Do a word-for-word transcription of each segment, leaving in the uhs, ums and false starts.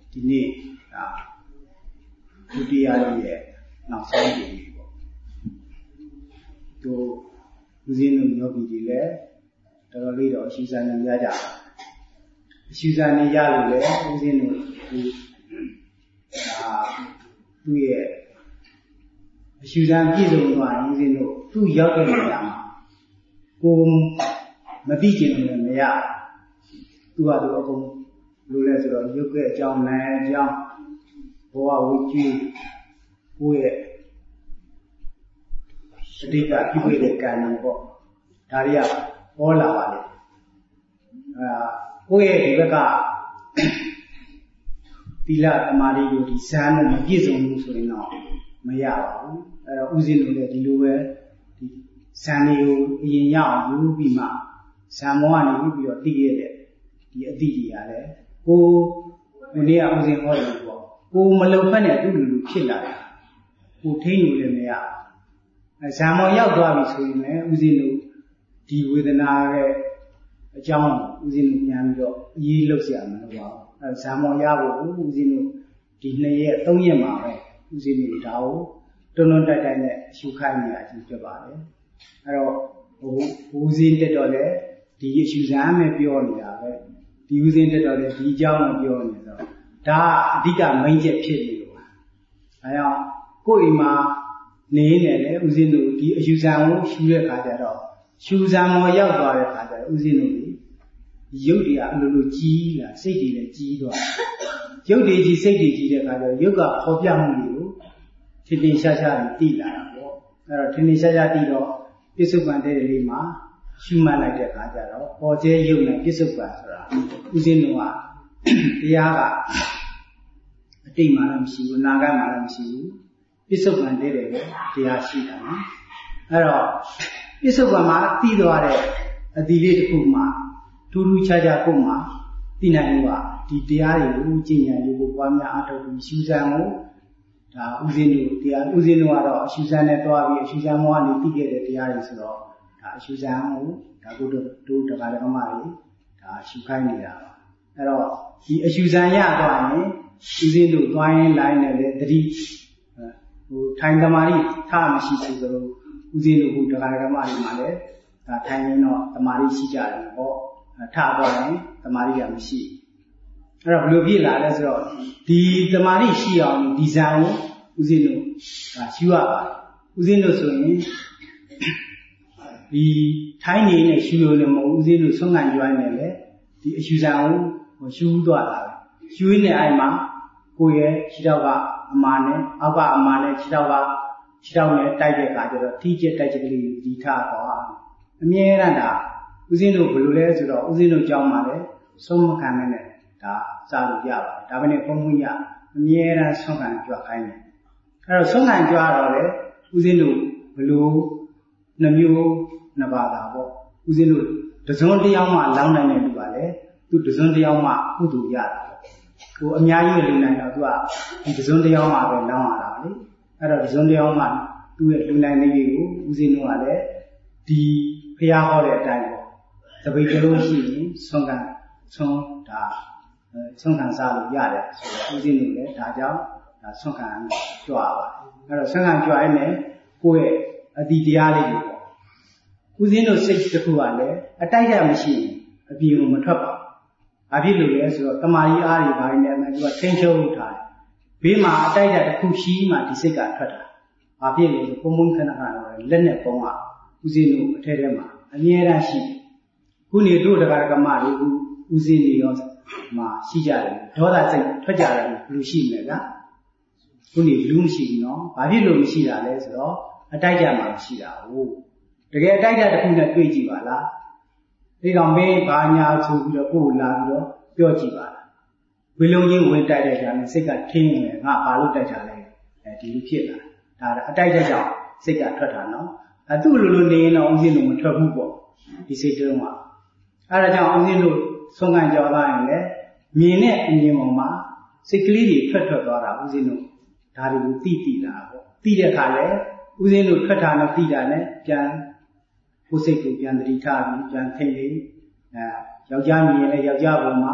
ဒီနေ့ဒါဒုတိယရဲ့နောက်ဆုံးကြိမ်ပေါ့သူဦးဇင်းတို့ယောဂီတွေလည်းတော်တော်လေးတော့အရှိစံနေရကြပါအရှိစံနေရလို့လည်းဦးဇင်းတို့ဒီဒါသူ့ရဲ့အရှိစံပြည့်စုံသွားဦးဇင်းတို့သူ့ရောက်တဲ့နေရာမှာကိုမသိချင်လို့မရသူကသူအကုန်လိုလဲဆိုတော့ရုပ်ရဲ့အကြောင်းနာမ်အကြောင်းဘဝဝိကျွေးကိုယ့်ရဲ့အတိတ်ကပြုခဲ့တဲ့ကံတွေပေါ့ဒါတွေကဟောလာပါလေအာကိုယ့်ရဲ့ဒီဘက်ကသီလသမာဓိကိုဒီဇာန်နဲ့မပြည့်စုံဘူးဆိုရင်တော့မရပါဘူးအဲတော့ဥစဉ်လို့လည်းဒီလိုပဲဒီဇာန်တွေကိုအရင်ရအောင်ယူပြီးမှဇာန်မောကနေပြီးတော့သိရတဲ့ဒီအတိတ်တွေကလည်းကိုဒီနေ့ကဥစဉ်ဟောတယ်ပေါ့ကိုမလုံဖက်နဲ့သူ့လူလူဖြစ်လာတယ်ကိုထိန်းလို့လည်းမရအဲဇာမောရောက်သွားပြီဆိုရင်လည်းဥစဉ်တို့ဒီဝေဒနာရဲ့အကြောင်းဥစဉ်တို့ပြန်ပြီးတော့အရေးလှုပ်ရှားမလို့ပါဘူးအဲဇာမောရဖို့ဥစဉ်တို့ဒီနှစ်ရက်သုံးရက်မှာပဲဥစဉ်တို့ဒါကိုတွန်းတွန်းတိုက်တိုက်နဲ့ရှုခိုင်းနေတာကြီးဖြစ်ပါတယ်အဲတော့ဟိုဥစဉ်တက်တော့လေဒီရှုစမ်းမဲ့ပြောနေတာပဲဒီဥစဉ်တက်တော့လေဒီအကြောင်းကိုပြောနေတော့ဒါအဓိကမိန့်ချက်ဖြစ်နေလို့ပါအဲကြောင့်ကိုယ့်အိမ်မှာနေနေလေဥစဉ်တို့ဒီအယူဆံကိုရှုတဲ့ခါကျတော့ရှုစံမောရောက်သွားတဲ့ခါကျတော့ဥစဉ်တို့ရုပ်တွေကအလိုလိုကြီးလာစိတ်တွေလည်းကြီးသွားရုပ်တွေကြီးစိတ်တွေကြီးတဲ့ခါကျတော့ရုပ်ကပေါ်ပြမှုတွေကိုထင်ထင်ရှားရှားသိလာတာပေါ့အဲတော့ထင်ထင်ရှားရှားသိတော့ပြစ္ဆုတ်ပန်တဲ့လေးမှာရှုမှတ်လိုက်တဲ့ခါကျတော့ပေါ်ကျဲရုပ်နဲ့ပြစ္ဆုတ်ပန်ဆိုတာဥစဉ်တို့ကတရားကအတိတ်မှလည်းမရှိဘူးအနာဂတ်မှလည်းမရှိဘူးပြစ္ဆုတ်ပန်တဲ့တယ်ပဲတရားရှိတာနော်အဲတော့ပြစ္ဆုတ်ပန်မှာသိသွားတဲ့အတိလေးတစ်ခုမှထူးထူးခြားခြားကိုမှသိနိုင်လို့ကဒီတရားတွေကိုကျင့်ကြံလို့ကိုပွားများအားထုတ်ပြီးရှုစံကိုဒါဥစဉ်တို့တရားဥစဉ်တို့ကတော့အရှုစံနဲ့တွားပြီးအရှုစံမောကနေသိခဲ့တဲ့တရားတွေဆိုတော့ဒါအရှုစံကိုဒါကိုတို့တို့တရားဓမ္မတွေဒါရှုခိုင်းနေတာပါအဲ့တော့ဒီအရှုစံရသွားရင်ဥစဉ်တို့တွားရင်လိုင်းနဲ့လေတတိဟိုထိုင်သမာဓိထားမရှိဘူးဆိုတော့ဥစဉ်တို့ဟိုတရားဓမ္မတွေမှာလည်းဒါထိုင်ရင်တော့သမာဓိရှိကြတယ်ပေါ့ထားတော့ရင်သမာဓိကမရှိအဲ့တော့ဘယ်လိုဖြစ်လာလဲဆိုတော့ဒီသမာဓိရှိအောင်ဒီဇံကိုဥစဉ်တို့ဒါရှုရပါတယ်ဥစဉ်တို့ဆိုရင်ဒီထိုင်းနေနဲ့ရှုလို့လည်းမဟုတ်ဥစဉ်တို့ဆုံးခံကြွိုင်းနေလေဒီအရှုဇံကိုရှုသွားတာရှုရင်းနဲ့အဲ့မှာကိုယ်ရဲ့ခြေထောက်ကအမာနဲ့အောက်ကအမာနဲ့ခြေထောက်ကခြေထောက်နဲ့တိုက်တဲ့အခါကျတော့ထိကျက်တိုက်ချက်ကလေးဒီထားသွားအမြဲတမ်းဒါဥစဉ်တို့ဘယ်လိုလဲဆိုတော့ဥစဉ်တို့ကြောင်းပါလေဆုံးမခံနဲ့ဒါစားလို့ရပါတယ်ဒါပဲနဲ့ဘုံမှုရအမြဲတမ်းဆုံးခံကြွခိုင်းတယ်အဲ့တော့ဆုံးခံကြွတော့လေဥစဉ်တို့ဘယ်လိုနှမျိုးနှစ်ပါးတာပေါ့ဥစဉ်တို့တစုံတစ်ယောက်မှလောင်းနိုင်တဲ့လူပါလေသူတစုံတစ်ယောက်မှကုသိုလ်ရတာဟိုအများကြီးလူနိုင်တော့သူကဒီတစုံတစ်ယောက်မှပဲလောင်းရတာလေအဲ့တော့တစုံတစ်ယောက်မှသူ့ရဲ့လူနိုင်လေးကိုဥစဉ်တို့ကလည်းဒီဖျားဟောတဲ့အတိုင်းပေါ့တပိတ်ကလေးရှိရင်ဆုံးခံဆုံးဒါဆုံးခံစားလို့ရတယ်ဆိုတော့ဥစဉ်တို့လည်းဒါကြောင့်ဒါဆုံးခံကြွားပါအဲ့တော့ဆုံးခံကြွားရင်းနဲ့ကိုယ့်ရဲ့အတိတရားလေးတွေပေါ့ဥစဉ်တို့စိတ်တစ်ခုကလည်းအတိုက်ရမရှိရင်အပြေကိုမထွက်ပါဘူးဘာဖြစ်လို့လဲဆိုတော့တမာရီအားတွေဘာတွေလဲသူကထိန်းချုပ်ထားတယ်ဘေးမှာအတိုက်ရတစ်ခုရှိမှဒီစိတ်ကထွက်တာဘာဖြစ်လဲဆိုပုံမှန်ခဏခဏတော့လက်နဲ့ပုံကဥစဉ်တို့အထဲထဲမှာအမြဲတမ်းရှိခုနေတို့တရားကမတွေဥစဉ်တွေရောမှာရှိကြတယ်ဒေါသစိတ်ထွက်ကြတယ်ဘယ်လိုရှိမလဲကခုနေလူမရှိဘူးနော်ဘာဖြစ်လို့မရှိတာလဲဆိုတော့အတိုက်ကြမှာမရှိတာဟုတ်တကယ်အတိုက်ကြတစ်ခုနဲ့တွေ့ကြည့်ပါလားဒီကောင်မေးဘာညာဆိုပြီးတော့ကိုယ်လာပြီးတော့ပြောကြည့်ပါလားဝေလုံးချင်းဝင်တိုက်တဲ့ကြာနဲ့စိတ်ကထင်းနေတယ်ငါဘာလို့တိုက်ကြလဲအဲဒီလိုဖြစ်လာဒါအတိုက်ကြကြောင့်စိတ်ကထွက်တာနော်အဲသူ့လိုလိုနေရင်တော့ဥစဉ်လို့မထွက်ဘူးပေါ့ဒီစိတ်တုံးကအဲဒါကြောင့်ဥစဉ်လို့ဆုံးခံကြော်လာရင်လည်းမြင်တဲ့အမြင်ပေါ်မှာစိတ်ကလေးတွေထွက်ထွက်သွားတာဥစဉ်လို့ဒါတွေကိုသိသိလာပေါ့သိတဲ့အခါလဲဥစဉ်လို့ထွက်တာနဲ့သိတာနဲ့ပြန်ကိုယ်စိတ်ကိုပြန်တတိထားပြီးပြန်ထိတ်လေးအဲယောက်ျားမြင်ရင်လည်းယောက်ျားပေါ်မှာ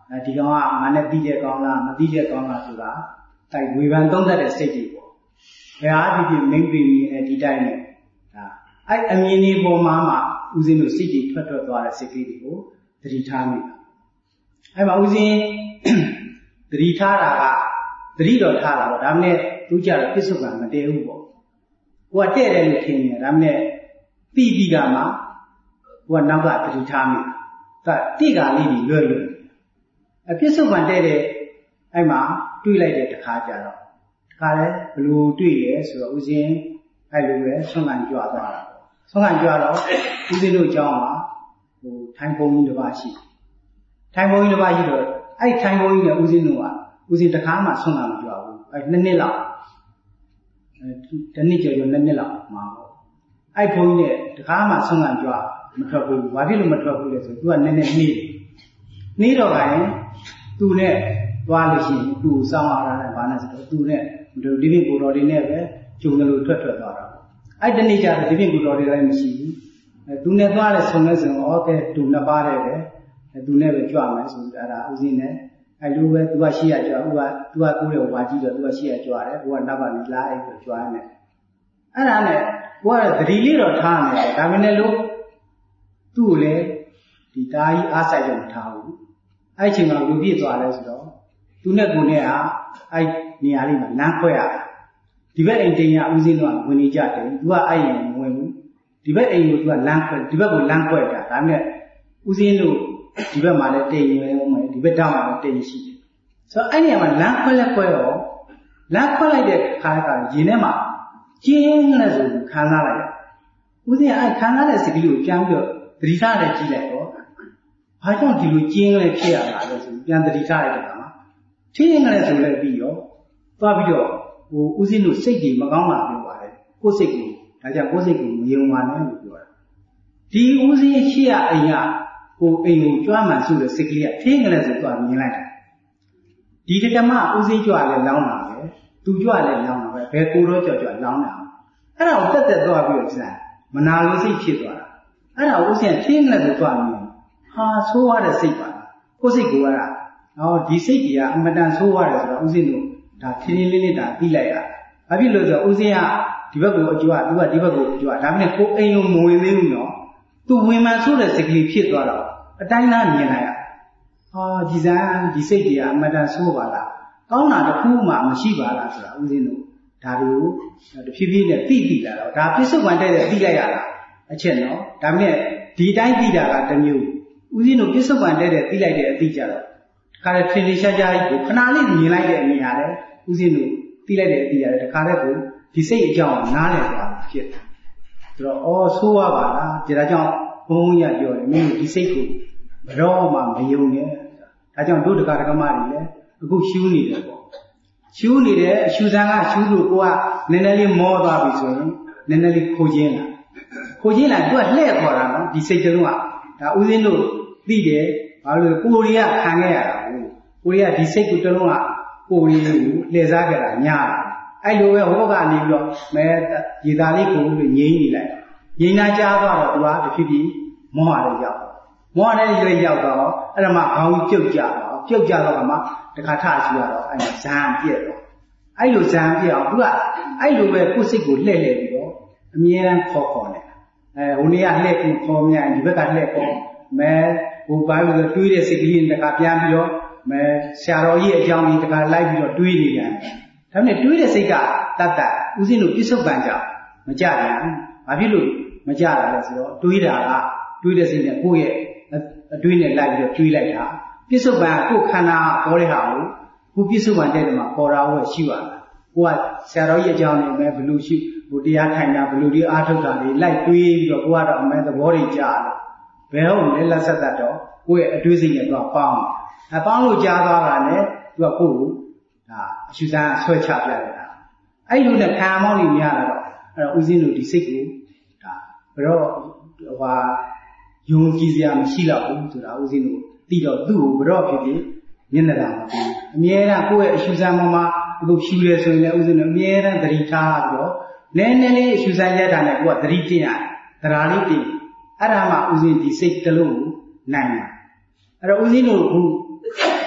ဒီကောင်ကငါနဲ့ပြီးတဲ့ကောင်လားမပြီးတဲ့ကောင်လားဆိုတာတိုက်ဝေဖန်သုံးသပ်တဲ့စိတ်တွေပေါ့ဘယ်အားဖြစ်ဖြစ်မိမ့်ပြီးနေဒီတိုင်းနဲ့ဒါအဲ့အမြင်ဒီပုံမှာမှဦးဇင်းတို့စိတ်တွေထွက်ထွက်သွားတဲ့စိတ်ကလေးတွေကိုသတိထားမိတာအဲ့မှာဦးဇင်းသတိထားတာကသတိတော်ထားတာပေါ့ဒါနဲ့သူကြတော့ပြစ္ဆုတ်ကမတည်ဘူးပေါ့ကိုကတဲ့တယ်လို့ထင်နေတယ်ဒါနဲ့ပြီးပြီးကမှကိုကနောက်ကသတိထားမိတာတိကလေးကြီးလွယ်လွယ်အပြစ္ဆုတ်ကတဲ့တဲ့အဲ့မှာတွေးလိုက်တဲ့တခါကြတော့တခါလဲဘလို့တွေးရဲဆိုတော့ဦးဇင်းအဲ့လိုပဲဆွမ်းခံကြွသွားတာဆွမ်းခံကြွတော့ဦးဇင်းတို့အကြောင်းမှာဟိုထိုင်ပုံကြီးတစ်ပါးရှိထိုင်ပုံကြီးတစ်ပါးရှိတော့အဲ့ထိုင်ပုံကြီးနဲ့ဦးဇင်းတို့ကဦးဇင်းတခါမှဆွမ်းခံမကြွဘူးအဲ့နှစ်နှစ်လောက်အဲတနှစ်ကျော်ကျော်နှစ်နှစ်လောက်မှာပေါ့အဲ့ဘုန်းကြီးနဲ့တခါမှဆွမ်းခံကြွမထွက်ဘူးဘာဖြစ်လို့မထွက်ဘူးလဲဆိုသူကနည်းနည်းနှီးနှီးတော့ကရင်သူနဲ့သွားလို့ရှိရင်သူ့စောင်းလာတယ်ဘာနဲ့ဆိုတော့သူနဲ့ဒီပြင်းကိုတော်တွေနဲ့ပဲကျုံတယ်လို့ထွက်ထွက်သွားတာအဲ့တနေ့ကျတော့ဒီပြင်းကိုတော်တွေလည်းမရှိဘူးအဲသူနဲ့သွားလဲဆုံလဲဆုံဩကဲသူနှစ်ပါးတဲ့ပဲအဲသူနဲ့ပဲကြွမယ်ဆိုပြီးအဲ့ဒါဦးစင်းနဲ့အဲ့လိုပဲသူကရှိရကြွဦးကသူကကိုယ်ရဲ့ဝါကြီးတော့သူကရှိရကြွတယ်ကိုကနောက်ကနေလာအဲ့ဆိုကြွရတယ်အဲ့ဒါနဲ့ကိုကသတိလေးတော့ထားနေတယ်ဒါပေမဲ့လို့သူ့ကိုလည်းဒီတားကြီးအားဆိုင်တော့မထားဘူးအဲ့ချိန်မှာလူပြည့်သွားလဲဆိုတော့သူနဲ့ကိုနဲ့ဟာအဲ့နေရာလေးမှာလမ်းခွဲရတယ်ဒီဘက်အိမ်တင်ရဦးစင်းတော့ဝင်နေကြတယ်သူကအဲ့ရင်မဝင်ဘူးဒီဘက်အိမ်ကိုသူကလမ်းခွဲဒီဘက်ကိုလမ်းခွဲတာဒါပေမဲ့ဦးစင်းတို့ဒီဘက်မှာလည်းတင်ရင်အောင်မယ်ဒီဘက်တောင်းမှာလည်းတင်ရှိတယ်ဆိုတော့အဲ့နေရာမှာလမ်းခွဲလက်ခွဲတော့လမ်းခွဲလိုက်တဲ့ခါကရင်ထဲမှာကျင်းလဲဆိုခံစားလိုက်တယ်ဦးစင်းကအဲ့ခံစားတဲ့စကလေးကိုပြန်ပြီးတော့သတိထားတယ်ကြည့်လိုက်တော့ဘာကြောင့်ဒီလိုကျင်းလဲဖြစ်ရတာလဲဆိုပြန်သတိထားလိုက်တဲ့အခါမှာထင်းရင်ကလေးဆိုလဲပြီးရောသွားပြီးတော့ဟိုဦးစင်းတို့စိတ်ကြီးမကောင်းတာပြောပါတယ်ကိုယ်စိတ်ကိုဒါကြောင့်ကိုယ်စိတ်ကိုမယုံပါနဲ့လို့ပြောတာဒီဦးစင်းရှိရအိမ်ကကိုအိမ်ကိုကြွားမှန်ဆိုတဲ့စိတ်ကလေးကထင်းကလေးဆိုသွားမြင်လိုက်တာဒီတက္ကမဦးစင်းကြွလဲလောင်းတာပဲသူကြွလဲလောင်းတာပဲဘယ်ကိုတော့ကြောက်ကြောက်လောင်းတာအဲ့ဒါကိုတက်တက်သွားပြီးတော့စမ်းမနာလို့စိတ်ဖြစ်သွားတာအဲ့ဒါဦးစင်းထင်းကလေးဆိုသွားမြင်ဟာဆိုးရတဲ့စိတ်ပါကိုယ်စိတ်ကိုကဟောဒီစိတ်ကြီးကအမတန်ဆိုးရတယ်ဆိုတော့ဦးစင်းတို့ဒါထင်းထင်းလေးလေးဒါသိလိုက်ရဘာဖြစ်လို့ဆိုတော့ဦးစင်းကဒီဘက်ကိုအကျွတ်သူကဒီဘက်ကိုအကျွတ်ဒါပေမဲ့ကိုအိမ်ကိုမဝင်သေးဘူးနော်သူဝင်မှဆိုးတဲ့စိတ်ကလေးဖြစ်သွားတော့အတိုင်းသားမြင်လိုက်ရဟာဒီစံဒီစိတ်ကြီးကအမတန်ဆိုးပါလားကောင်းတာတစ်ခုမှမရှိပါလားဆိုတာဦးစင်းတို့ဒါတွေကိုတဖြည်းဖြည်းနဲ့သိသိလာတော့ဒါပြစ္ဆုတ်ပန်တဲ့သိလိုက်ရတာအချက်နော်ဒါပေမဲ့ဒီတိုင်းသိတာကတစ်မျိုးဦးစင်းတို့ပြစ္ဆုတ်ပန်တဲ့သိလိုက်တဲ့အသိကြတော့ခါတဲ့ထင်ထင်ရှားရှားကြီးကိုခဏလေးမြင်လိုက်တဲ့အနေနဲ့လည်းဦးစင်းတို့သိလိုက်တဲ့အသိရတယ်တခါတည်းကိုဒီစိတ်အကြောင်းနားလည်သွားဖြစ်တယ်ဆိုတော့အော်ဆိုးရပါလားဒါကြောင့်ဘုန်းကြီးကပြောတယ်မင်းဒီစိတ်ကိုဘရောမှမယုံနဲ့ဒါကြောင့်တို့တက္ကရာမတွေလည်းအခုရှူးနေတယ်ပေါ့ရှူးနေတယ်အရှူဆန်းကရှူးလို့ကိုကနည်းနည်းလေးမောသွားပြီဆိုရင်နည်းနည်းလေးခိုးခြင်းလာခိုးခြင်းလာသူကလှည့်ခေါ်တာနော်ဒီစိတ်ကလေးကဒါဦးစင်းတို့သိတယ်ဘာလို့ကိုရီးယားခံခဲ့ရတာကိုရီးယားဒီစိတ်ကိုတလုံးကကိုရီးယားကိုလှည့်စားကြတာညာအဲ့လိုပဲဟောကနေပြီးတော့မဲရေသားလေးကိုလို့ငြိမ်းနေလိုက်ငြိမ်းနာကြားသွားတော့သူကတဖြည်းဖြည်းမောဟလည်းရောက်မောဟလည်းရွေ့ရောက်တော့အဲ့ဒါမှခေါင်းပြုတ်ကြတော့ပြုတ်ကြတော့မှတခါထရှိရတော့အဲ့ဇံပြည့်တော့အဲ့လိုဇံပြည့်အောင်သူကအဲ့လိုပဲကိုယ်စိတ်ကိုလှည့်လှည့်ပြီးတော့အမြဲတမ်းခေါ်ခေါ်နေအဲဟိုနေ့ကလှည့်ပြီးခေါ်မြန်ဒီဘက်ကလှည့်ခေါ်မဲဟိုဘာလို့လဲတွေးတဲ့စိတ်ကလေးတခါပြန်ပြီးတော့မဲဆရာတော်ကြီးအကြောင်းကြီးတခါလိုက်ပြီးတော့တွေးနေတယ်ဒါနဲ့တွေးတဲ့စိတ်ကတတ်တတ်ဦးစင်းတို့ပြစ္ဆုတ်ပံကြောင့်မကြပြန်ဘာဖြစ်လို့မကြတာလဲဆိုတော့တွေးတာကတွေးတဲ့စိတ်နဲ့ကိုယ့်ရဲ့အတွေးနဲ့လိုက်ပြီးတော့တွေးလိုက်တာပြစ္ဆုတ်ပံကိုယ်ခန္ဓာပေါ်တဲ့ဟာကိုကိုပြစ္ဆုတ်ပံတဲ့တမှာပေါ်တာဟုတ်ရှိပါလားကိုကဆရာတော်ကြီးအကြောင်းနဲ့ပဲဘလို့ရှိဟိုတရားထိုင်တာဘလို့ဒီအားထုတ်တာတွေလိုက်တွေးပြီးတော့ကိုကတော့အမဲသဘောတွေကြားတယ်ဘယ်ဟုတ်လဲလက်ဆက်တတ်တော့ကိုယ့်ရဲ့အတွေးစိတ်နဲ့တော့ပေါင်းအပေါင်းလို့ကြားသွားတာနဲ့သူကကိုယ့်ကိုဒါအရှုစမ်းဆွဲချပြလိုက်တာအဲ့လိုနဲ့ခံမောင်းနေများလာတော့အဲ့တော့ဦးစင်းတို့ဒီစိတ်ကိုဒါဘယ်တော့ဟိုဟာယုံကြည်စရာမရှိတော့ဘူးဆိုတာဦးစင်းတို့သိတော့သူ့ကိုဘယ်တော့ဖြစ်ဖြစ်မျက်နှာသာမပြီးအမြဲတမ်းကိုယ့်ရဲ့အရှုစမ်းမှာအခုဖြူတယ်ဆိုရင်လည်းဦးစင်းတို့အမြဲတမ်းသတိထားပြီးတော့နည်းနည်းလေးအရှုစမ်းရတာနဲ့ကိုယ်ကသတိတင်ရတယ်တရားလေးတင်အဲ့ဒါမှဦးစင်းဒီစိတ်တစ်လုံးကိုနိုင်တယ်အဲ့တော့ဦးစင်းတို့ခု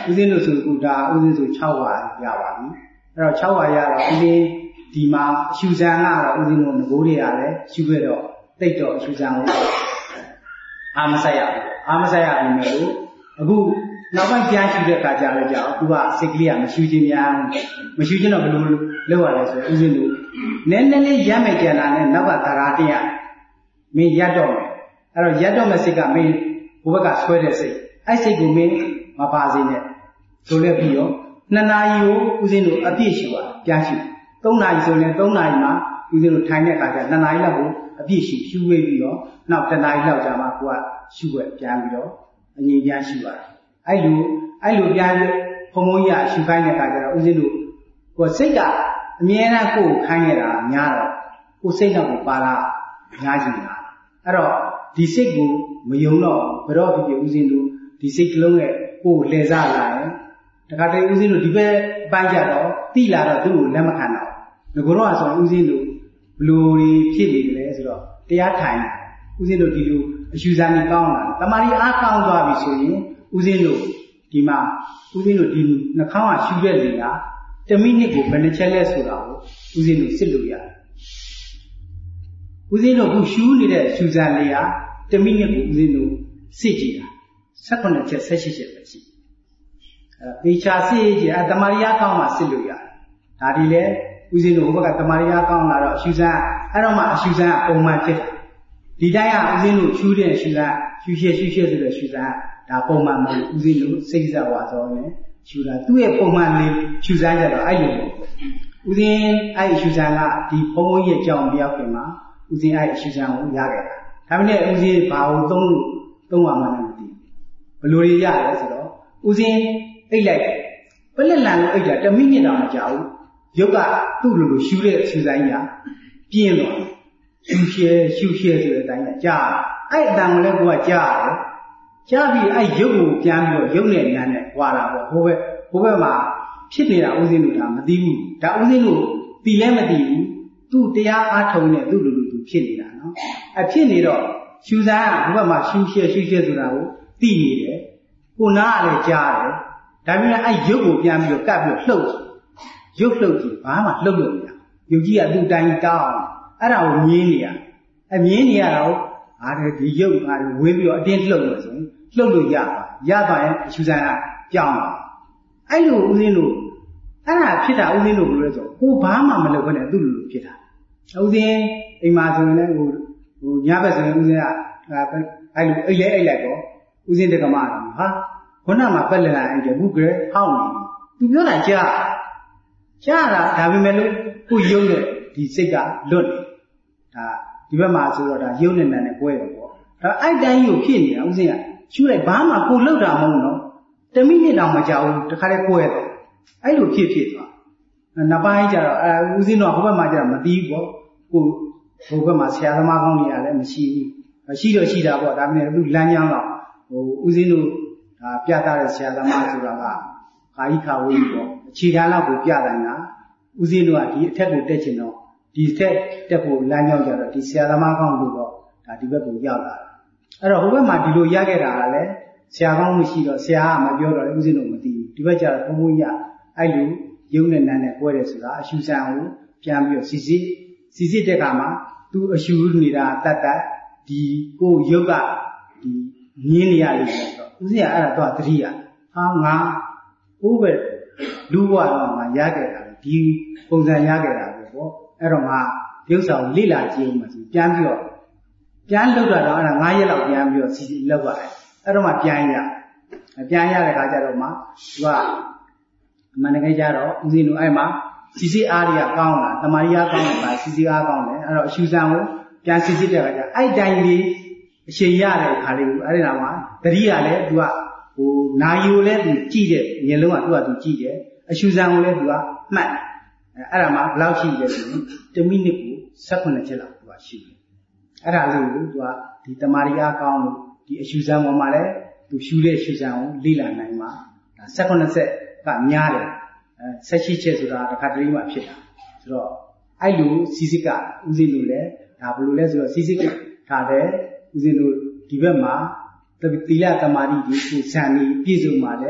ဦးဇင်းတို့ဆိုကူတာဦးဇင်းဆို၆ဝါရပါပြီအဲ့တော့၆ဝါရတော့ဦးဇင်းဒီမှာအရှုဇံကတော့ဦးဇင်းတို့ငကိုးတွေရတယ်ရှုခဲ့တော့တိတ်တော့အရှုဇံကိုအာမဆက်ရဘူးအာမဆက်ရပြီမဲ့လို့အခုနောက်ပိုင်းပြန်ရှုတဲ့အခါကျတော့ကြောက်သူကစိတ်ကလေးကမရှုခြင်းများမရှုခြင်းတော့ဘယ်လိုလုပ်ရလဲဆိုတော့ဦးဇင်းတို့နည်းနည်းလေးရမ်းမယ်ကြတာနဲ့နောက်ကသရာတရားမင်းရတော့မယ်အဲ့တော့ရတော့မဲ့စိတ်ကမင်းဘိုးဘက်ကဆွဲတဲ့စိတ်အဲ့စိတ်ကိုမင်းမပါစေနဲ့ဆိုလည်းပြီးရောနှစ်နာရီကိုဦးဇင်းတို့အပြည့်ရှုပါပြန်ရှုသုံးနာရီဆိုရင်သုံးနာရီမှာဦးဇင်းတို့ထိုင်တဲ့အခါကျနှစ်နာရီလောက်ကိုအပြည့်ရှုရှုဝေးပြီးတော့နောက်တစ်နာရီလောက်ကြာမှကိုကရှုွက်ပြန်ပြီးတော့အငြိမ်ပြန်ရှုပါအဲ့လိုအဲ့လိုပြန်ဘုံဘုံကြီးကရှုခိုင်းတဲ့အခါကျတော့ဦးဇင်းတို့ကိုစိတ်ကအမြဲတမ်းကိုယ်ခိုင်းနေတာများတော့ကိုစိတ်တော့ကိုပါလာများကြီးလာအဲ့တော့ဒီစိတ်ကိုမယုံတော့ဘယ်တော့ဖြစ်ဖြစ်ဦးဇင်းတို့ဒီစိတ်ကလုံးရဲ့ကိုယ်လှည့်စားလာရင်တခါတည်းဦးဇင်းတို့ဒီဘက်ပိုင်းကြတော့တိလာတော့သူ့ကိုလက်မခံတော့ငကိုတော့ဆိုရင်ဦးဇင်းတို့ဘလို့ဖြစ်နေတယ်လဲဆိုတော့တရားထိုင်ဦးဇင်းတို့ဒီလိုအယူဆနေကောင်းလာတယ်တမာရီအားကောင်းသွားပြီဆိုရင်ဦးဇင်းတို့ဒီမှာဦးဇင်းတို့ဒီနှာခေါင်းကရှူတဲ့လေကတစ်မိနစ်ကိုဘယ်နှချက်လဲဆိုတာကိုဦးဇင်းတို့စစ်လို့ရတယ်ဦးဇင်းတို့ခုရှူနေတဲ့ရှူစံလေးကတစ်မိနစ်ကိုဦးဇင်းတို့စစ်ကြည့်တာ၁၈ချက်၁၈ချက်ပဲရှိအဲပေချာစစ်ကြည့်အဲတမာရီအားကောင်းမှစစ်လို့ရတယ်ဒါဒီလေဦးဇင်းတို့ဟိုဘက်ကတမာရီအားကောင်းလာတော့အရှူစံအဲ့တော့မှအရှူစံကပုံမှန်ဖြစ်တာဒီတိုင်းကဦးဇင်းတို့ရှူတဲ့ရှူစံရှူရှက်ရှူရှက်ဆိုတဲ့ရှူစံဒါပုံမှန်မဟုတ်ဦးဇင်းတို့စိတ်ဆက်ဝါသောနဲ့ရှူတာသူ့ရဲ့ပုံမှန်လေးရှူစံကြတော့အဲ့လိုဦးဇင်းအဲ့ရှူစံကဒီဘုံဘုံရဲ့ကြောင်ပြောက်ခင်မှာဦးဇင်းအဲ့ရှူစံကိုရခဲ့တာဒါပေမဲ့ဦးဇင်းဘာလို့သုံးလို့သုံးရမှန်းမသိဘူးဘယ်လိုရရလဲဆိုတော့ဦးဇင်းအိတ်လိုက်ပလက်လန်ကိုအိတ်တာတစ်မိနစ်တောင်မကြာဘူးရုပ်ကသူ့လိုလိုရှူတဲ့ရှူစံကြီးကပြင်းသွားရှူရှဲရှူရှဲဆိုတဲ့အတိုင်းကကြားအဲ့အတန်ကိုလည်းကိုကကြားတယ်ကြားပြီးအဲ့ရုပ်ကိုပြန်ပြီးတော့ရုပ်နဲ့နာနဲ့ဝါတာပေါ့ဟိုဘက်ဟိုဘက်မှာဖြစ်နေတာဦးဇင်းတို့ကမသိဘူးဒါဦးဇင်းတို့သိလည်းမသိဘူးသူ့တရားအားထုတ်နေသူ့လိုလိုသူဖြစ်နေတာနော်အဖြစ်နေတော့ရှူစံကဟိုဘက်မှာရှူရှဲရှူရှဲဆိုတာကိုသိနေတယ်ကိုနားကလည်းကြားတယ်ဒါပေမဲ့အဲ့ရုပ်ကိုပြန်ပြီးတော့ကပ်ပြီးတော့လှုပ်ရုပ်လှုပ်ကြည့်ဘာမှလှုပ်လို့မရရုပ်ကြီးကသူ့တိုင်းတောင်းအဲ့ဒါကိုမြင်နေရအမြင်နေရတော့အားတယ်ဒီရုပ်အားဝေးပြီးတော့အတင်းလှုပ်လို့ဆိုရင်လှုပ်လို့ရပါရပါရင်အရှူစံကပြောင်းသွားအဲ့လိုဦးဇင်းတို့အဲ့ဒါဖြစ်တာဦးဇင်းတို့ဘယ်လိုလဲဆိုကိုဘာမှမလုပ်ဘဲနဲ့သူ့လိုလိုဖြစ်တာဦးဇင်းအိမ်မှာဆိုရင်လည်းဟိုဟိုညဘက်ဆိုရင်ဦးဇင်းကအဲ့လိုအိတ်လဲအိတ်လိုက်တော့ဦးဇင်းတက္ကမကဟာခုနကမှပက်လက်လာအိတ်တယ်ဘူးကဲဟောင်းနေသူပြောတာကြားကြားတာဒါပေမဲ့လို့ကိုယုံတဲ့ဒီစိတ်ကလွတ်နေဒါဒီဘက်မှာဆိုတော့ဒါယုံနေတယ်နဲ့ကွဲတယ်ပေါ့ဒါအဲ့တိုင်းကိုဖြစ်နေတာဦးဇင်းကရှူလိုက်ဘာမှကိုလှုပ်တာမဟုတ်နော်တစ်မိနစ်တောင်မကြာဘူးတခါတည်းကွဲတယ်အဲ့လိုဖြစ်ဖြစ်သွားနောက်ပိုင်းကျတော့အဲဦးဇင်းတော့ဟိုဘက်မှာကျတော့မသိဘူးပေါ့ကိုဟိုဘက်မှာဆရာသမားကောင်းတွေကလည်းမရှိဘူးရှိတော့ရှိတာပေါ့ဒါပေမဲ့သူလမ်းကြောင်းတော့ဟိုဦးဇင်းတို့ဒါပြတာတဲ့ဆရာသမားဆိုတာကခါကြီးခါဝေးပေါ့အခြေခံလောက်ကိုပြတယ်ညာဦးဇင်းတို့ကဒီအထက်ကိုတက်ချင်တော့ဒီထက်တက်ဖို့လမ်းကြောင်းကြတော့ဒီဆရာသမားကောင်းတို့တော့ဒါဒီဘက်ကိုရောက်လာတယ်အဲ့တော့ဟိုဘက်မှာဒီလိုရခဲ့တာကလည်းဆရာကောင်းမရှိတော့ဆရာကမပြောတော့ဦးဇင်းတို့မသိဘူးဒီဘက်ကျတော့ဘုံဘုံကြီးကအဲ့လိုရုပ်နဲ့နာနဲ့ကွဲတယ်ဆိုတာအရှူဆံကိုပြန်ပြီးတော့စီစစ်စီစစ်တဲ့အခါမှာသူအရှူနေတာတတ်တတ်ဒီကိုရုပ်ကဒီမြင်းနေရလို့ဆိုတော့ဦးဇင်းကအဲ့ဒါတော့တတိယဟာငါဘိုးပဲလူဘဝတော့ငါရခဲ့တာဒီပုံစံရခဲ့တာပဲပေါ့အဲ့တော့ငါဒီဥစ္စာကိုလေ့လာကြည့်အောင်မှဆိုပြန်ပြီးတော့ပြန်လောက်တာတော့အဲ့ဒါ၅ရက်လောက်ပြန်ပြီးတော့စီစီလောက်ရတယ်အဲ့တော့မှပြန်ရပြန်ရတဲ့ခါကျတော့မှသူကအမှန်တကယ်ကြတော့ဦးဇင်းတို့အဲ့မှာစီစီအားတွေကကောင်းလာတမာရီအားကောင်းလာစီစီအားကောင်းတယ်အဲ့တော့အရှူဆံကိုပြန်စီစစ်တဲ့ခါကျအဲ့တိုင်းလေးအချိန်ရတဲ့ခါလေးကိုအဲ့ဒီတော့မှတတိယလည်းသူကဟိုနာယီကိုလည်းသူကြည့်တဲ့ဉာဏ်လုံးကသူကသူကြည့်တယ်အရှူဆံကိုလည်းသူကမှတ်အဲ့ဒါမှဘယ်လောက်ရှိလဲဆိုရင်တစ်မိနစ်ကို၁၈ချက်လောက်သူကရှိတယ်အဲ့ဒါလေးကိုသူကဒီတမာရီအားကောင်းလို့ဒီအရှူဆံပေါ်မှာလည်းသူရှူတဲ့ရှူဆံကိုလေ့လာနိုင်မှာဒါ၁၈ဆက်ကများတယ်အဲ၁၈ချက်ဆိုတာတစ်ခါတည်းမှဖြစ်တာဆိုတော့အဲ့လိုစီစစ်ကဦးဇင်းတို့လည်းဒါဘယ်လိုလဲဆိုတော့စီစစ်ထားတယ်ဦးဇင်းတို့ဒီဘက်မှာသီလသမာဓိဒီကိုဇန်နေပြည့်စုံပါတယ်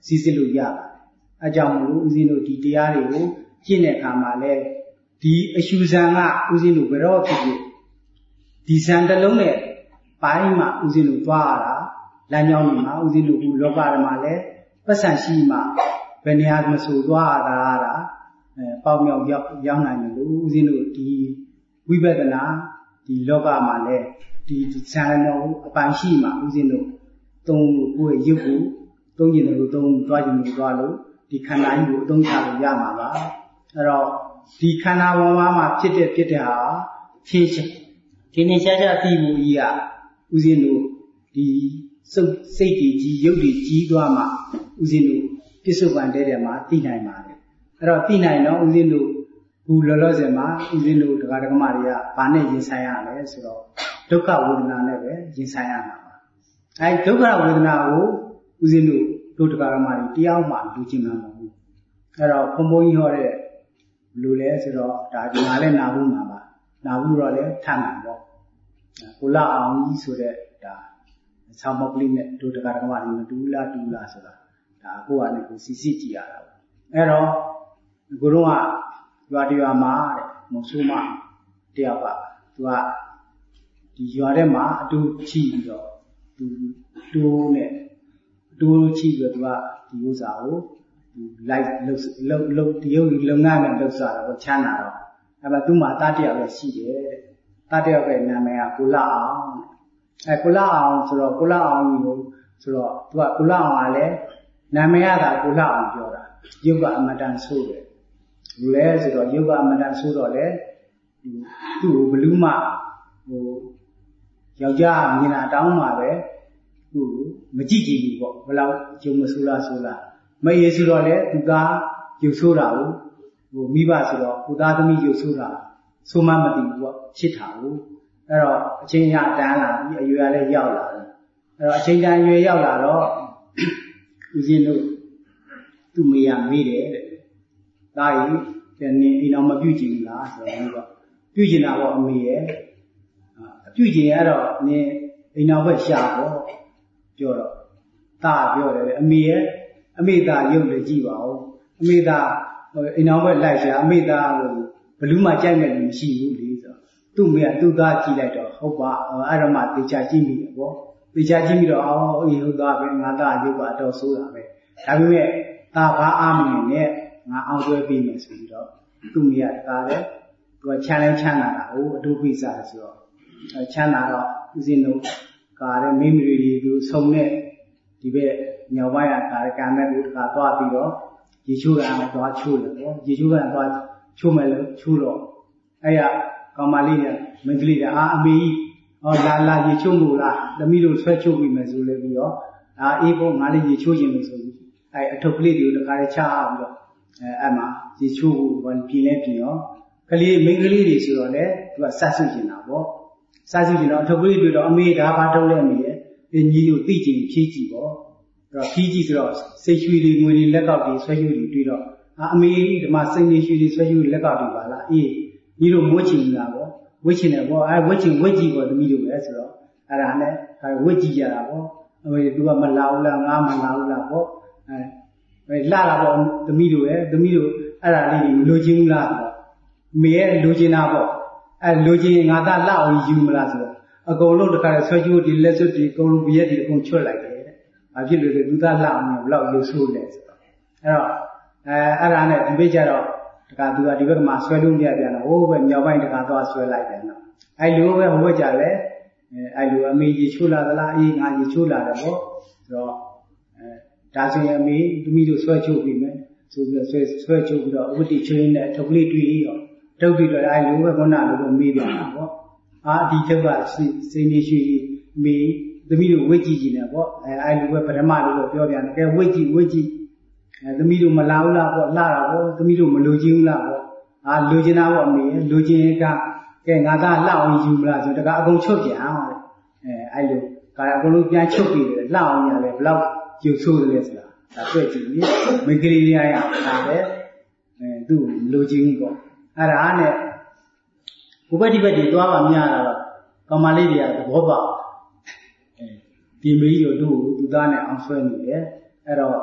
စီစစ်လို့ရပါတယ်အဲကြောင့်မလို့ဦးဇင်းတို့ဒီတရားတွေကိုကျင့်တဲ့အခါမှာလဲဒီအရှုဇံကဦးဇင်းတို့ဘယ်တော့ဖြစ်ဖြစ်ဒီဇံတစ်လုံးနဲ့ပိုင်းမှဦးဇင်းတို့သွားရတာလမ်းကြောင်းတွေမှာဦးဇင်းတို့ဒီလောကဓမ္မလဲပတ်စံရှိမှဘယ်နေရာမဆိုသွားရတာတာအဲပေါက်မြောက်ရောက်ရောက်နိုင်တယ်လို့ဦးဇင်းတို့ဒီဝိပဿနာဒီလောကမှာလဲဒီဇံတော်အပိုင်းရှိမှဦးဇင်းတို့သုံးလို့ကိုယ့်ရဲ့ရုပ်ကိုသုံးကျင်တယ်လို့သုံးသွားကျင်လို့သွားလို့ဒီခန္ဓာကြီးကိုအသုံးချလို့ရမှာပါအဲ့တော့ဒီခန္ဓာပေါ်မှာဖြစ်တဲ့ဖြစ်တဲ့ဟာဖြည့်ချက်ဒီနေ့ရှားရှားသိမှုကြီးကဦးဇင်းတို့ဒီစုပ်စိတ်ကြီးကြီးရုပ်ကြီးကြီးသွားမှဦးဇင်းတို့ပြစ္ဆုတ်ပံတဲ့တဲ့မှာသိနိုင်ပါတယ်အဲ့တော့သိနိုင်တော့ဦးဇင်းတို့ဘူးလောလောဆယ်မှာဦးဇင်းတို့တရားဓမ္မတွေကဘာနဲ့ရင်ဆိုင်ရလဲဆိုတော့ဒုက္ခဝေဒနာနဲ့ပဲရင်ဆိုင်ရမှာပါအဲဒုက္ခဝေဒနာကိုဦးဇင်းတို့တို့တရားဓမ္မတွေတရားမှလူချင်းမှာမဟုတ်ဘူးအဲ့တော့ဘုံဘုံကြီးဟောတဲ့လူလဲဆိုတော့ဒါဒီမှာလဲနာဘူးမှာပါနာဘူးတော့လဲထမ်းမှာပေါ့ကိုလာအောင်ကြီးဆိုတဲ့ဒါဆောင်းမကလေးနဲ့တို့တရားဓမ္မတွေမတူလားတူလားဆိုတာဒါကိုကလည်းကိုစီစီကြည့်ရတာပေါ့အဲ့တော့ကိုတော့ကရွာတရွာမှာတဲ့မဆိုးမတယောက်ကသူကဒီရွာထဲမှာအတူချိပြီးတော့သူတိုးနဲ့တိုးချိပြီးတော့သူကဒီဥစ္စာကိုသူလိုက်လှုပ်လှုပ်လှုပ်ဒီရုပ်လုံငန်းနဲ့လှုပ်စားတော့ချမ်းသာတော့အဲ့မှာသူ့မှာတားတယောက်လည်းရှိတယ်တဲ့တားတယောက်ရဲ့နာမည်ကကိုလာအောင်အဲကိုလာအောင်ဆိုတော့ကိုလာအောင်ကိုဆိုတော့သူကကိုလာအောင်ကလည်းနာမည်ရတာကိုလာအောင်ပြောတာရုပ်ကအမတန်ဆိုးတယ်လူလဲဆိုတော့ရုပ်ကအမတန်ဆိုးတော့လေသူ့ကိုဘလူးမဟိုယောက်ျားမြင်တာတောင်းမှာပဲသူ့ကိုမကြည့်ကြည့်ဘူးပေါ့ဘယ်လောက်ကျုံမဆိုးလားဆိုလားမရေဆိုတော့လေသူကရုပ်ဆိုးတာကိုဟိုမိဘဆိုတော့ကိုသားသမီးရုပ်ဆိုးတာဆိုမှမသိဘူးပေါ့ချစ်တာကိုအဲ့တော့အချင်းရတန်းလာပြီးအရွယ်လည်းရောက်လာတယ်အဲ့တော့အချင်းတန်းရွယ်ရောက်လာတော့ဦးဇင်းတို့သူ့မေရမေးတယ်တဲ့ဒါကြီးတဲ့နင်အိမ်တော်မပြုတ်ကြည့်ဘူးလားဆိုတော့ဘုရားပြုတ်ကျင်တာပေါ့အမေရဲ့အပြုတ်ကျင်ရတော့နင်အိမ်တော်ဘက်ရှာပေါ့ပြောတော့တာပြောတယ်အမေရဲ့အမေသားရုပ်လည်းကြည့်ပါဦးအမေသားအိမ်တော်ဘက်လိုက်ရှာအမေသားဟိုဘလူးမှကြိုက်မဲ့လို့မရှိဘူးလေဆိုတော့သူ့မေကသူ့သားကြည့်လိုက်တော့ဟုတ်ပါအဲ့တော့မှတေချာကြည့်မိတယ်ပေါ့တေချာကြည့်ပြီးတော့အော်အေးဟုတ်သားပဲငါသားရုပ်ကအတော်ဆိုးတာပဲဒါပေမဲ့သားဘာအားမနေနဲ့ငါအောင်ကျွဲပြီးမယ်ဆိုပြီးတော့သူ့မိရတာလည်းသူကချမ်းလဲချမ်းသာတာဟိုအတူပိစားဆိုတော့ချမ်းသာတော့ဦးဇင်းတို့ကာတဲ့မိမိတွေဒီဆုံနဲ့ဒီဘက်ညောင်ပိုင်းကကာကံမဲ့ကိုတခါသွားပြီးတော့ရေချိုးကံနဲ့သွားချိုးတယ်ပေါ့ရေချိုးကံသွားချိုးမယ်လို့ချိုးတော့အဲ့ရကောင်မလေးကမင်းကလေးကအာအမေကြီးဟောလာလာရေချိုးမှုလားသမီးတို့ဆွဲချိုးပြီးမယ်ဆိုလည်းပြီးတော့အာအေးဖို့ငါလေးရေချိုးခြင်းလို့ဆိုပြီးအဲ့အထုပ်ကလေးတွေကိုတခါလေးချပြီးတော့အဲအဲ့မှာရေချိုးဖို့ဝင်ပြင်းလဲပြင်းရောကလေးမိန်းကလေးတွေဆိုတော့လေသူကစတ်ဆုကျင်တာပေါ့စတ်ဆုကျင်တော့အထုပ်ကလေးတွေတော့အမေဒါဘာထုတ်လဲအမေရဲ့အညီတို့သိချင်ဖြည်းကြည့်ပေါ့အဲ့တော့ဖြည်းကြည့်ဆိုတော့စိတ်ရွှေတွေငွေတွေလက်ကောက်တွေဆွဲရွှေတွေတွေ့တော့အာအမေဒီမှာစိတ်နေရွှေတွေဆွဲရွှေလက်ကောက်တွေပါလားအေးညီတို့မွေးချင်လာပေါ့ဝစ်ချင်တယ်ပေါ့အဲဝစ်ချင်ဝစ်ကြည့်ပေါ့သမီးတို့ပဲဆိုတော့အဲ့ဒါနဲ့ဝစ်ကြည့်ကြတာပေါ့အမေသူကမလာဘူးလားငါမလာဘူးလားပေါ့အဲလာလာပေါ့သမီးတို့ရဲ့သမီးတို့အဲ့ဒါလေးတွေမလိုချင်ဘူးလားဆိုတော့မေရဲ့လိုချင်တာပေါ့အဲလိုချင်ငါသားလှအောင်ယူမလားဆိုတော့အကုန်လုံးတခါဆွဲကြိုးဒီလက်စွပ်ဒီအကုန်လုံးဘရက်ဒီအကုန်ချွတ်လိုက်တယ်တဲ့ဘာဖြစ်လို့လဲသူသားလှအောင်ဘယ်လောက်ရုပ်ဆိုးလဲဆိုတော့အဲ့တော့အဲအဲ့ဒါနဲ့ဒီပိတ်ကြတော့တခါသူကဒီဘက်ကမှဆွဲလို့ပြပြန်တော့ဟိုးပဲမြောက်ပိုင်းတခါသွားဆွဲလိုက်တယ်နော်အဲ့လိုပဲဟိုဘက်ကြလဲအဲအဲ့လိုအမေကြီးချိုးလာသလားအေးငါကြီးချိုးလာတယ်ပေါ့ဆိုတော့အဲဒါဆိုရင်အမေသမီးတို့ဆွဲချိုးပြီးမယ်ဆိုပြီးတော့ဆွဲဆွဲချိုးပြီးတော့ဥပတိချင်းနဲ့ထုတ်ကလေးတွေ့ပြီးတော့ထုတ်ပြီးတော့အဲ့လိုပဲခုနလိုပဲမေးပြန်တာပေါ့အာဒီထုတ်ကစိနေရွှေမေးသမီးတို့ဝိတ်ကြည့်ကြည့်နေပေါ့အဲအဲ့လိုပဲပထမလိုတော့ပြောပြန်တယ်ကဲဝိတ်ကြည့်ဝိတ်ကြည့်အဲသမီးတို့မလာဘူးလားပေါ့လာတာပေါ့သမီးတို့မလိုချင်ဘူးလားပေါ့အာလိုချင်တာပေါ့အမေလိုချင်ကကဲငါသားလှအောင်ယူမလားဆိုတကအကုန်ချုပ်ပြန်အောင်လေအဲအဲ့လိုကအကုန်လုံးပြန်ချုပ်ပြီးတယ်လှအောင်ရလဲဘလောက်ယူဆိုးတယ်လဲဆိုတာဒါတွေ့ကြည့်ပြီမိန်းကလေးရရတာပဲအဲသူ့လိုချင်ဘူးပေါ့အဲ့ဒါနဲ့ဘုပ္ပတိပတိသွားပါများတာတော့ကောင်မလေးတွေကသဘောပေါက်အဲဒီမေကြီးတို့သူ့သားနဲ့အောင်ဆွဲနေတယ်အဲ့တော့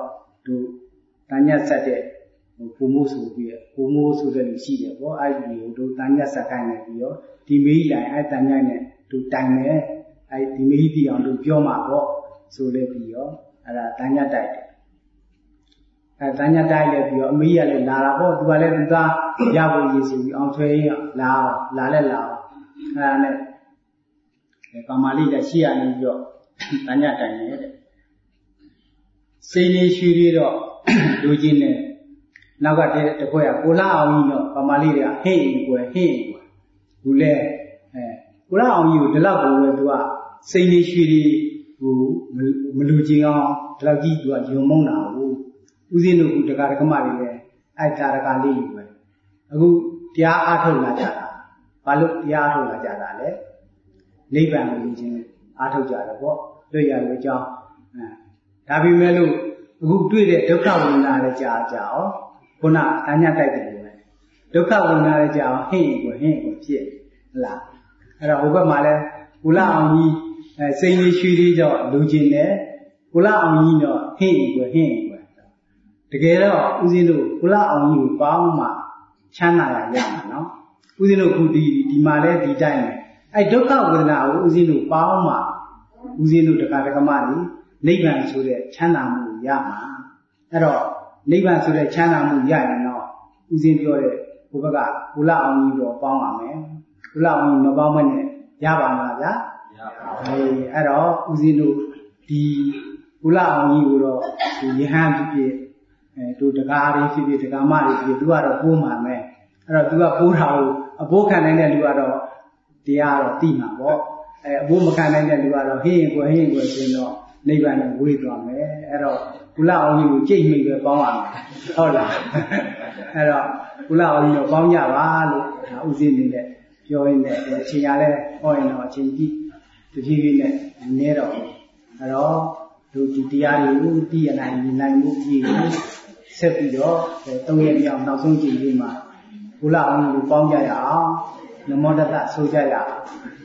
တို့တန်ညက်ဆက်တဲ့ဟိုပုံမိုးဆိုပြီးပုံမိုးဆိုတဲ့လူရှိတယ်ပေါ့အဲ့ဒီတို့တန်ညက်ဆက်ခိုင်းနေပြီးတော့ဒီမေးတိုင်အဲ့တန်ညက်နဲ့တို့တိုင်နေအဲ့ဒီမေးတီအောင်တို့ပြောမှာပေါ့ဆိုလဲပြီးတော့အဲ့ဒါတန်ညက်တိုက်တယ်အဲ့တန်ညက်တိုက်လဲပြီးတော့အမေးရလဲလာတာပေါ့သူကလည်းသူသားရဖို့ရည်စီပြီးအောင်ထွေးလာလာလဲလာအဲ့ဒါနဲ့ကောင်မလေးလည်းရှိရနေပြီးတော့တန်ညက်တိုင်နေတဲ့စိနေရွှေလေးတော့လူချင်းနဲ့နောက်ကတည်းတခွက်ကကိုလာအောင်ကြီးတော့ကောင်မလေးတွေကဟိတ်ကွယ်ဟိတ်ကွယ်ဘူးလဲအဲကိုလာအောင်ကြီးကိုဒီလောက်ကိုပဲသူကစိနေရွှေလေးဟိုမလူချင်းအောင်ဒီလောက်ကြီးသူကယုံမုန်းတာဘူးဦးစင်းတို့ကတက္ကရာကမတွေလည်းအဲ့ဒါရကလေးကြီးပဲအခုတရားအားထုတ်လာကြတာဘာလို့တရားအားထုတ်လာကြတာလဲနိဗ္ဗာန်ကိုမြင်ခြင်းအားထုတ်ကြတယ်ပေါ့တွေ့ရလို့ကြောင်းအဲဒါပေမဲ့လို့အခုတွေ့တဲ့ဒုက္ခဝိညာဉ်လည်းကြာကြအောင်ခုနအညာတိုက်တယ်လို့ပဲဒုက္ခဝိညာဉ်လည်းကြာအောင်ဟင့်ကိုဟင့်ကိုဖြစ်လားအဲ့တော့ဟိုဘက်မှာလဲကုလအောင်ကြီးအဲစိန်ကြီးရွှေလေးကြောင့်လူချင်းတယ်ကုလအောင်ကြီးတော့ဟင့်ကိုဟင့်ကိုတကယ်တော့ဦးဇင်းတို့ကုလအောင်ကြီးကိုပေါင်းမှချမ်းသာရရမှာနော်ဦးဇင်းတို့ခုဒီဒီမှာလဲဒီတိုင်းပဲအဲ့ဒုက္ခဝေဒနာကိုဦးဇင်းတို့ပေါင်းမှဦးဇင်းတို့တရားဓမ္မတွေနိဗ္ဗာန်ဆိုတဲ့ချမ်းသာမှုရမှာအဲ့တော့နိဗ္ဗာန်ဆိုတဲ့ချမ်းသာမှုရရင်တော့ဦးဇင်းပြောတဲ့ဘုဘကကုလအောင်ကြီးတော့ပေါင်းပါမယ်ကုလအောင်ကြီးမပေါင်းမနဲ့ရပါမှာဗျာရပါဘူးအဲ့တော့ဦးဇင်းတို့ဒီကုလအောင်ကြီးကိုတော့ဒီယဟန်ဖြစ်ဖြစ်အဲတို့တရားတွေဖြစ်ဖြစ်တရားမတွေဖြစ်သူကတော့ပိုးမှာမယ်အဲ့တော့သူကပိုးတာကိုအဘိုးခံနိုင်တဲ့လူကတော့တရားတော့သိမှာပေါ့အဲအဘိုးမခံနိုင်တဲ့လူကတော့ဟင်းကိုဟင်းကိုဆိုတော့နိဗ္ဗာန်ကိုဝေးသွားမယ်အဲ့တော့ကုလအောင်ကြီးကိုကြိတ်မိပဲပေါင်းရမယ်ဟုတ်လားအဲ့တော့ကုလအောင်ကြီးကိုပေါင်းကြပါလို့ဒါဥစဉ်နေနဲ့ပြောရင်းနဲ့အချိန်ရလဲဟောရင်တော့အချိန်ကြီးတဖြည်းဖြည်းနဲ့နည်းတော့အဲ့တော့တို့ဒီတရားတွေကိုသိရနိုင်မြင်နိုင်မှုကြီးကိုဆက်ပြီးတော့သုံးရက်မြောက်နောက်ဆုံးကြည့်ပြီးမှကုလအောင်ကြီးကိုပေါင်းကြရအောင်နမောတတဆိုကြရအောင်